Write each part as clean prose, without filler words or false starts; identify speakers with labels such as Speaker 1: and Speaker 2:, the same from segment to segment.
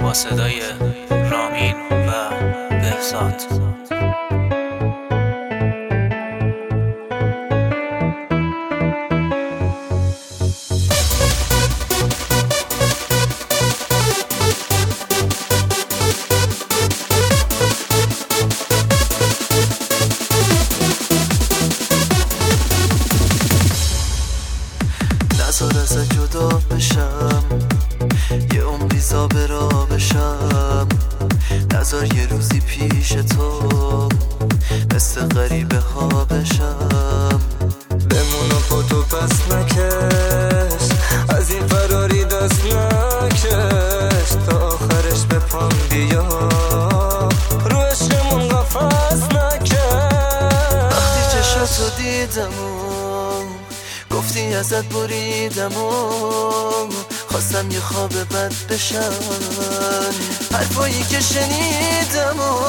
Speaker 1: با صدای رامین و بهزاد.
Speaker 2: نزار ازت جدا بشم، یه عمری زابرا بشم. نزار یه روزی پیش تو مثل غریبه ها بشم.
Speaker 3: بمون و پاتو پس نکش، از این فراری دست نکش، تا آخرش به پام بیا، رو عشقمون قفص نکش.
Speaker 2: وقتی چشاتو دیدم و گفتی ازت بریدم و خواستم یه خواب بد بشم، حرفایی که شنیدم و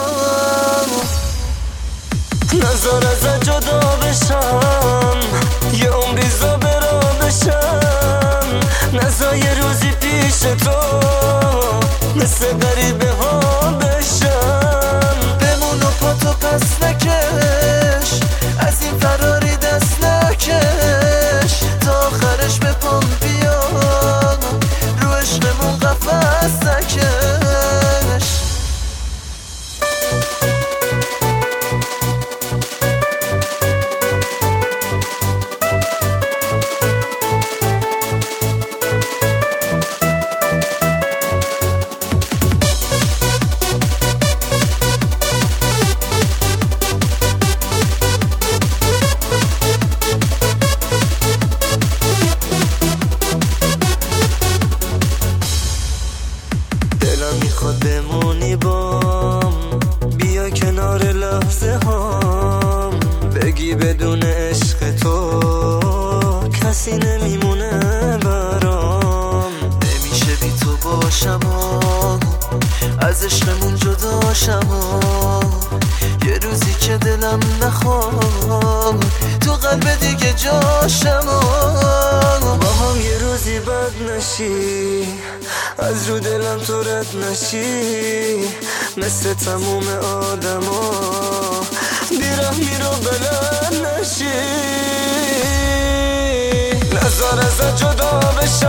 Speaker 3: نزار ازت جدا بشم، یه عمری زابرا بشم. نزار یه روزی پیش تو مثل غریبه ها بشم.
Speaker 2: بمون و پاتو پس نکش، از این فراری دست نکش، تا آخرش به پام بیا، رو عشقمون قفص نکش.
Speaker 3: دلم میخواد بمونی بام، بیا کنار لحظه هام، بگی بدون عشق تو کسی نمیمونه برام.
Speaker 2: نمیشه بی تو باشم و از عشقمون جداشم و یه روزی که دلم نخوام تو قلب دیگه جاشم و
Speaker 3: با هم یه روزی بد نشی، از رو دلم تو رد نشی، مثل تموم آدما بیرحمی رو بلند نشی. نزار ازت جدا بشم،